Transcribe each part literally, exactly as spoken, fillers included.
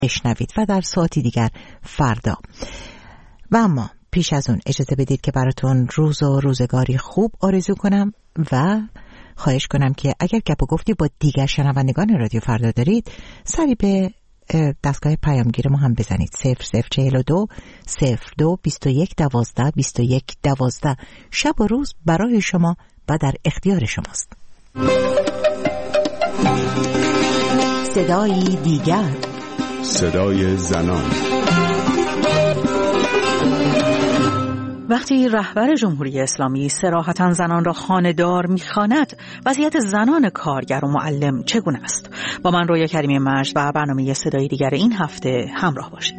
بشنوید و در ساعتی دیگر فردا. و اما پیش از اون اجازه بدید که براتون روز و روزگاری خوب آرزو کنم و خواهش کنم که اگر گپ و گفتی با دیگر شنوندگان رادیو فردا دارید سری به دستگاه پیامگیر ما هم بزنید. صفر صفر چهل و دو صفر دو بیست و یک دوازده بیست و یک دوازده. شب و روز برای شما و در اختیار شماست. صدای دیگر، صدای زنان. وقتی رهبر جمهوری اسلامی صراحتاً زنان را خانه‌دار می‌خواند، وضعیت زنان کارگر و معلم چگونه است؟ با من رویا کریمی مجد و برنامه صدای دیگر این هفته همراه باشید.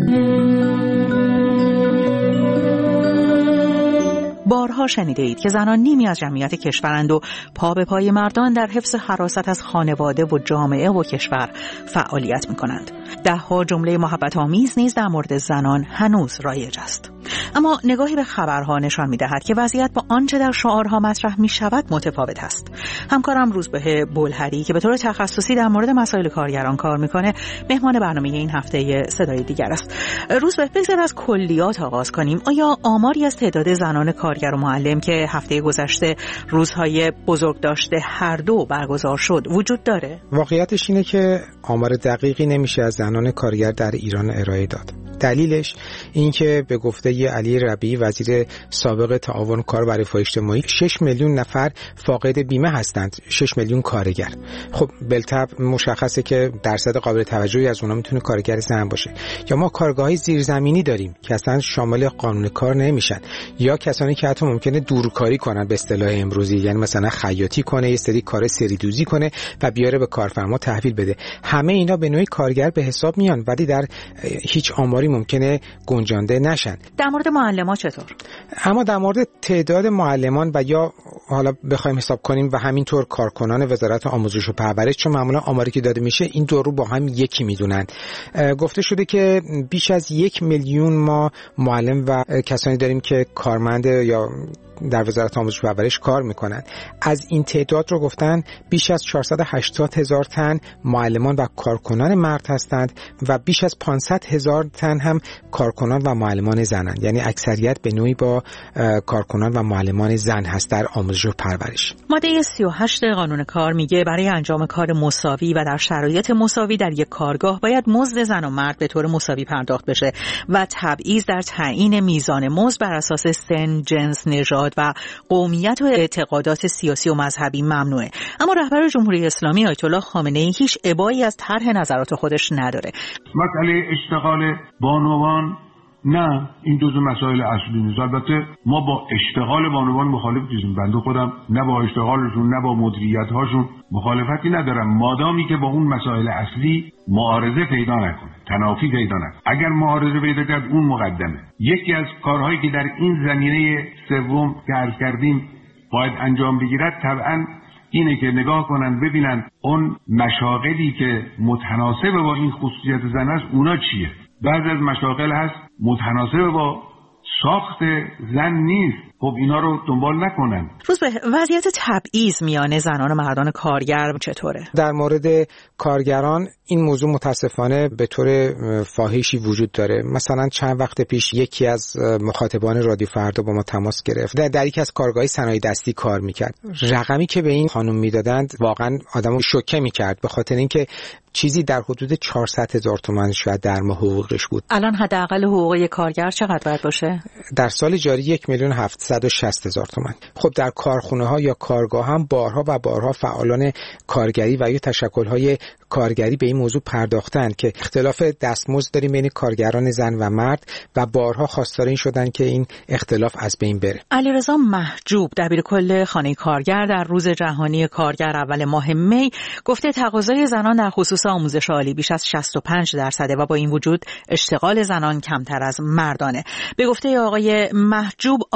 بارها شنیده اید که زنان نیمی از جمعیت کشورند و پا به پای مردان در حفظ حراست از خانواده و جامعه و کشور فعالیت می‌کنند. ده‌ها جمله محبت آمیز نیز در مورد زنان هنوز رایج است. اما نگاهی به خبرها نشان می‌دهد که وضعیت با آنچه در شعارها مطرح می‌شود متفاوت است. همکارم روزبه بلهری که به طور تخصصی در مورد مسائل کارگران کار می‌کنه، مهمان برنامه این هفته صدای دیگر است. روزبه، بگذار از کلیات آغاز کنیم. آیا آماری از تعداد زنان کارگر و معلم که هفته گذشته روزهای بزرگداشت هر دو برگزار شد وجود داره؟ واقعیتش اینه که آمار دقیقی نمیشه از زنان کارگر در ایران ارائه داد. دلیلش این که به گفته علی ربیعی وزیر سابق تعاون کار و رفاه اجتماعی شش میلیون نفر فاقد بیمه هستند، شش میلیون کارگر. خب بالطبع مشخصه که درصد قابل توجهی از اونها میتونه کارگر زن باشه. یا ما کارگاه‌های زیرزمینی داریم که اصلا شامل قانون کار نمیشن، یا کسانی که حتی ممکنه دورکاری کنن به اصطلاح امروزی، یعنی مثلا خیاطی کنه، یه سری کار سریدوزی کنه و بیاره به کارفرما تحویل بده. همه اینا به نوعی کارگر به حساب میان ولی در هیچ آماری ممکنه گنجانده نشن. در مورد معلمان چطور؟ اما در مورد تعداد معلمان و یا حالا بخوایم حساب کنیم و همینطور کارکنان وزارت آموزش و پرورش، چون معمولا آماری که داده میشه این دو رو با هم یکی میدونن، گفته شده که بیش از یک میلیون ما معلم و کسانی داریم که کارمند یا در وزارت آموزش و پرورش کار میکنن. از این تعداد رو گفتن بیش از چهارصد و هشتاد هزار تن معلمان و کارکنان مرد هستند و بیش از پانصد هزار تن هم کارکنان و معلمان زنند، یعنی اکثریت به نوعی با کارکنان و معلمان زن هست در آموزش و پرورش. ماده سی و هشت قانون کار میگه برای انجام کار مساوی و در شرایط مساوی در یک کارگاه باید مزد زن و مرد به طور مساوی پرداخت بشه و تبعیض در تعیین میزان مزد بر اساس سن، جنس، نژاد و قومیت و اعتقادات سیاسی و مذهبی ممنوعه. اما رهبر جمهوری اسلامی آیت الله خامنه‌ای هیچ ابایی از طرح نظرات خودش نداره. مسئله اشتغال بانوان نه، این جزو مسائل اصلی نیست. البته ما با اشتغال بانوان مخالف نیستیم. بنده خودم نه با اشتغالشون نه با مدیریت هاشون مخالفتی ندارم، مادامی که با اون مسائل اصلی معارضه پیدا نکنه، تنافی پیدا نکنه. اگر معارضه پیدا کرد اون مقدمه. یکی از کارهایی که در این زمینه سوم که عرض کردیم باید انجام بگیرد طبعا اینه که نگاه کنن ببینن اون مشاغلی که متناسب با این خصوصیت زن است اونا چیه. بعضی از مشاغل هست متناسب با ساخت زن نیست، خب اینا رو دنبال نکنن. روز به وضعیت تبعیض میان زنان و مردان کارگر چطوره؟ در مورد کارگران این موضوع متاسفانه به طور فاحشی وجود داره. مثلا چند وقت پیش یکی از مخاطبان رادیو فردا با ما تماس گرفت، در, در یکی از کارگاه‌های صنایع دستی کار میکرد. رقمی که به این خانم میدادند واقعا آدمو شوکه میکرد، به خاطر اینکه چیزی در حدود چهارصد هزار تومان شاید در ماه حقوقش بود. الان حداقل حقوق کارگر چقدر باید باشه؟ در سال جاری یک میلیون هفتصد و شصت هزار تومان. خب در کارخونه ها یا کارگاه هم بارها و بارها فعالان کارگری و یا تشکل های کارگری به این موضوع پرداختند که اختلاف دستمزد داریم بین کارگران زن و مرد و بارها خواستار این شدن که این اختلاف از بین بره. علیرضا محجوب دبیرکل خانه کارگر در روز جهانی کارگر اول ماه می گفته تقاضای زنان در خصوص آموزش عالی بیش از شصت و پنج درصده و با این وجود اشتغال زنان کمتر از مردانه. به گفته آقای محجوب آژیر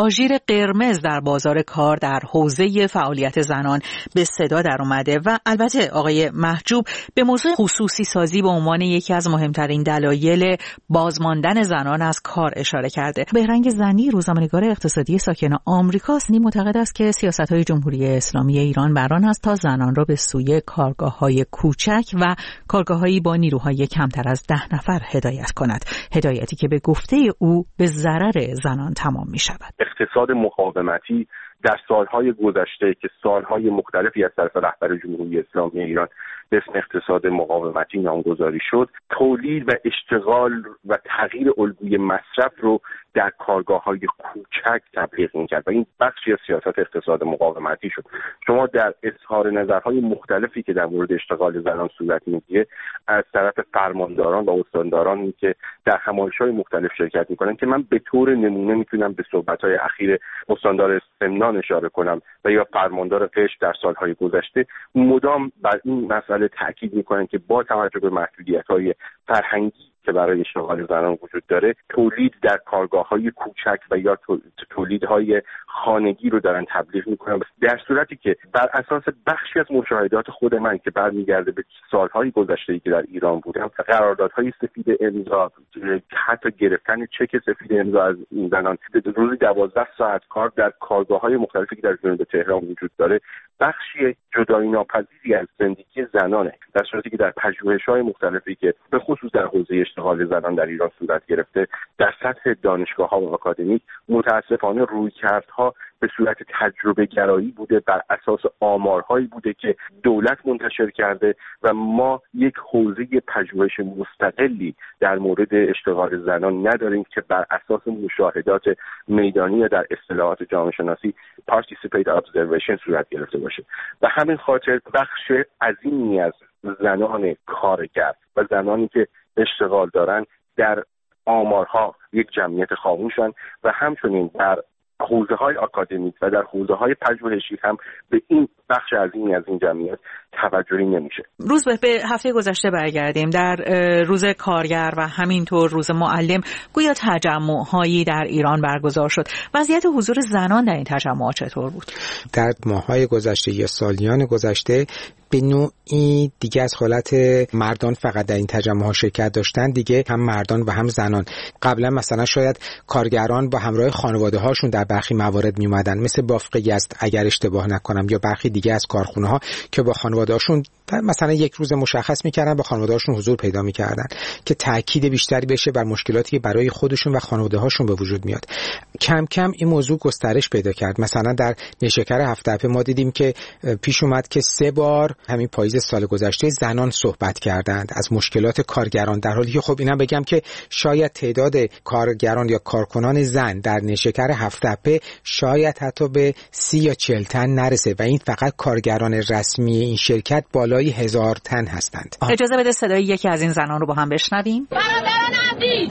قرمز در بازار کار در حوزه فعالیت زنان به صدا در اومده و البته آقای محجوب به موضوع خصوصی سازی به عنوان یکی از مهمترین دلایل بازماندن زنان از کار اشاره کرده. بهرنگ زنی، روزنامه‌نگار اقتصادی ساکن آمریکاست، نی معتقد است که سیاست‌های جمهوری اسلامی ایران بر آن است تا زنان را به سوی کارگاه‌های کوچک و کارگاه‌هایی با نیروهای کمتر از ده نفر هدایت کند. هدایتی که به گفته او به ضرر زنان تمام می‌شود. اقتصاد مقاومتی در سالهای گذشته که سالهای مختلفی از طرف رهبر جمهوری اسلامی ایران به اسم اقتصاد مقاومتی نامگذاری شد، تولید و اشتغال و تغییر الگوی مصرف رو در کارگاه‌های کوچک تبلیغ می‌کرد و این بخشی از سیاست اقتصاد مقاومتی شد. شما در اظهار نظرهای مختلفی که در مورد اشتغال زنان صورت می‌گیره از طرف فرمانداران و استاندارانی که در همایش‌های مختلف شرکت می‌کنن که من به طور نمونه می‌تونم به صحبت‌های اخیر استاندار سمنان اشاره کنم و یا فرماندار قشم در سالهای گذشته مدام بر این مسئله تاکید می‌کنن که با توجه به محدودیت‌های فرهنگی که برای اشتغال زنان وجود داره، تولید در کارگاه‌های کوچک و یا تولیدهای خانگی رو دارن تبلیغ میکنن، در صورتی که بر اساس بخشی از مشاهدات خود من که برمیگرده به سالهای گذشته‌ای که در ایران بودم، قراردادهای سفید امضا، حتی گرفتن چک سفید امضا از این زنان، روزی دوازده ساعت کار در کارگاه‌های مختلفی که در جنوب تهران وجود داره، بخشی جدایی ناپذیری از زندگی زنانه، در صورتی که در پژوهش‌های مختلفی که به خصوص در حوزه اشتغال زنان در ایران صورت گرفته در سطح دانشگاه‌ها و آکادمیک متاسفانه رویکردها به صورت تجربه گرایی بوده، بر اساس آمارهایی بوده که دولت منتشر کرده و ما یک حوزه پژوهش مستقلی در مورد اشتغال زنان نداریم که بر اساس مشاهدات میدانی یا در اصطلاحات جامعه شناسی participate observation صورت گرفته باشه. و همین خاطر بخش عظیمی از زنان کارگر و زنانی که اشتغال دارن در آمارها یک جمعیت خاموشن و همچنین در حوزه های آکادمیک و در حوزه های پژوهشی هم به این بخش عظیمی از این جمعیت توجهی نمیشه. روز به هفته گذشته برگردیم. در روز کارگر و همینطور روز معلم گویا تجمع‌هایی در ایران برگزار شد. وضعیت حضور زنان در این تجمعات چطور بود؟ در ماه‌های گذشته یا سالیان گذشته به نوعی دیگه از حالت مردان فقط در این تجمع‌ها شرکت داشتن، دیگه هم مردان و هم زنان. قبلا مثلا شاید کارگران با همراه خانواده‌هاشون در برخی موارد می‌اومدن، مثل بافق یزد اگر اشتباه نکنم، یا برخی دیگه از کارخونه‌ها که با خانواده‌هاشون مثلا یک روز مشخص می‌کردن با خانواده‌هاشون حضور پیدا می‌کردن که تاکید بیشتری بشه بر مشکلاتی که برای خودشون و خانواده‌هاشون به وجود میاد. کم کم این موضوع گسترش پیدا کرد. مثلا در نیشکر هفت تپه ما دیدیم که پیش اومد که سه بار همین پاییز سال گذشته زنان صحبت کردند از مشکلات کارگران، در حالی که خب اینم بگم که شاید تعداد کارگران یا کارکنان زن در نیشکر هفت تپه شاید حتی به سی یا چهل تن نرسه و این فقط کارگران رسمی این شرکت بالای هزار تن هستند. اجازه بده صدای یکی از این زنان رو با هم بشنویم. برادران عزیز،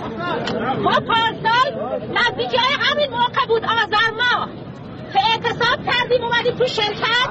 ما پارسال نزدیکی همین موقع بود آذر ماه که اعتصاب کردیم اومدیم تو شرکت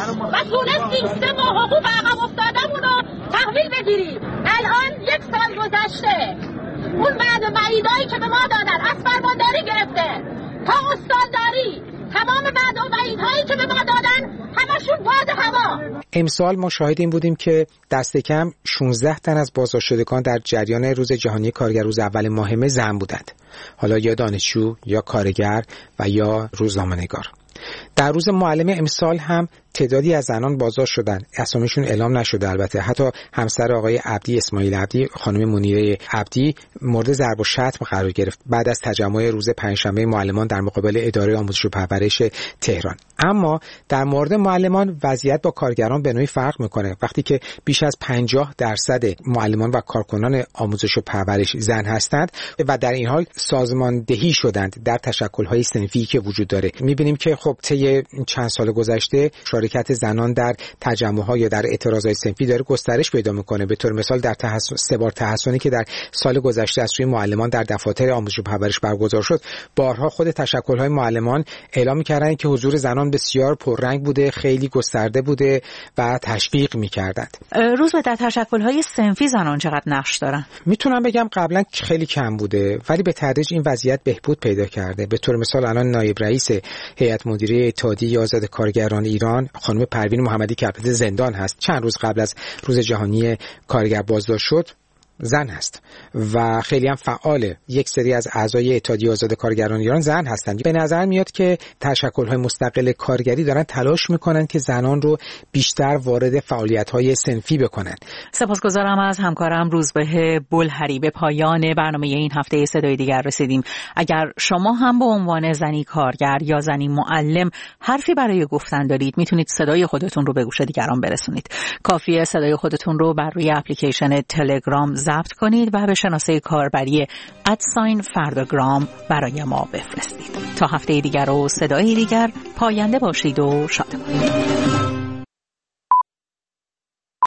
و تونستیم سه ماه حقوق عقب افتادمون رو تحویل بگیریم. الان یک سال گذشته، اون بعد وعیدایی که به ما دادن از فرمانداری گرفته تا استانداری، تمام بعد و وعیدهایی که به ما دادن همشون باد هوا. امسال ما شاهد این بودیم که دست کم شانزده تن از بازداشتشدگان در جریان روز جهانی کارگر روز اول ماه مه زن بودند، حالا یا دانشجو یا کارگر و یا روزنامه‌نگار. در روز معلم امسال هم تعدادی از زنان بازداشت شدن، اسامیشون اعلام نشده البته. حتی همسر آقای عبدی، اسماعیل عبدی، خانم منیره عبدی مورد ضرب و شتم قرار گرفت بعد از تجمع روز پنجشنبه معلمان در مقابل اداره آموزش و پرورش تهران. اما در مورد معلمان وضعیت با کارگران به نوعی فرق میکنه. وقتی که بیش از پنجاه درصد معلمان و کارکنان آموزش و پرورش زن هستند و در این حال سازماندهی شدند در تشکل‌های صنفی که وجود داره، می‌بینیم که خب طی چند سال گذشته اشاره مشارکت زنان در تجمع‌ها یا در اعتراضات صنفی داره گسترش پیدا میکنه. به طور مثال در تحسن سه بار تحسنی که در سال گذشته از سوی معلمان در دفاتر آموزش و پرورش برگزار شد، بارها خود تشکل‌های معلمان اعلام می‌کردند که حضور زنان بسیار پررنگ بوده، خیلی گسترده بوده و تشویق می‌کردند. روز به در تشکل‌های صنفی زنان چقدر نقش دارن؟ میتونم بگم قبلا خیلی کم بوده ولی به تدریج این وضعیت بهبود پیدا کرده. به طور مثال الان نایب رئیس هیئت مدیره اتحادیه آزاد کارگران ایران خانم پروین محمدی که البته زندان هست، چند روز قبل از روز جهانی کارگر بازداشت شد، زن هست و خیلی هم فعاله. یک سری از اعضای اتحادیه آزاد کارگران ایران زن هستند. به نظر میاد که تشکل‌های مستقل کارگری دارن تلاش میکنن که زنان رو بیشتر وارد فعالیت‌های صنفی بکنن. سپاسگزارم از همکارم روزبه بلهری. به پایان برنامه این هفته صدای دیگر رسیدیم. اگر شما هم به عنوان زنی کارگر یا زنی معلم حرفی برای گفتن دارید، میتونید صدای خودتون رو به گوش دیگران برسونید. کافیه صدای خودتون رو بر روی اپلیکیشن تلگرام ضبط کنید و به شناسه کاربری ادساین فرداگرام برای ما بفرستید. تا هفته دیگر و صدای دیگر، پاینده باشید و شاد باشید.